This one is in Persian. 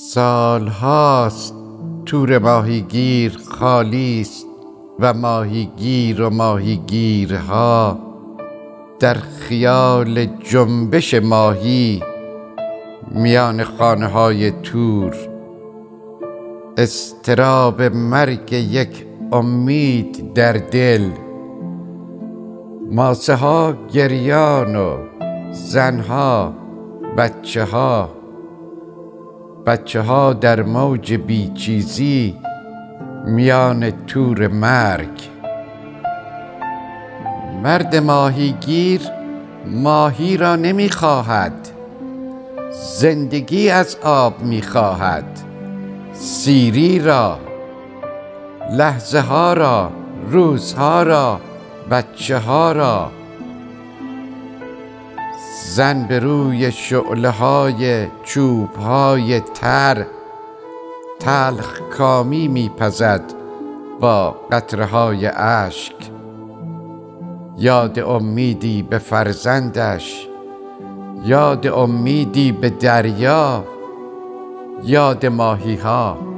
سالهاست تور ماهیگیر خالی است و ماهیگیر و ماهیگیرها در خیال جنبش ماهی میان خانه های تور. اضطراب مرگ یک امید در دل، ماسه ها گریان و زنها بچه ها در موج بیچیزی میان تور مرگ. مرد ماهیگیر ماهی را نمیخواهد، زندگی از آب میخواهد، سیری را، لحظه ها را، روزها را، بچه ها را. زن به روی شعله های چوب های تر تلخ کامی میپزد با قطره های اشک. یاد امیدی به فرزندش، یاد امیدی به دریا، یاد ماهی ها.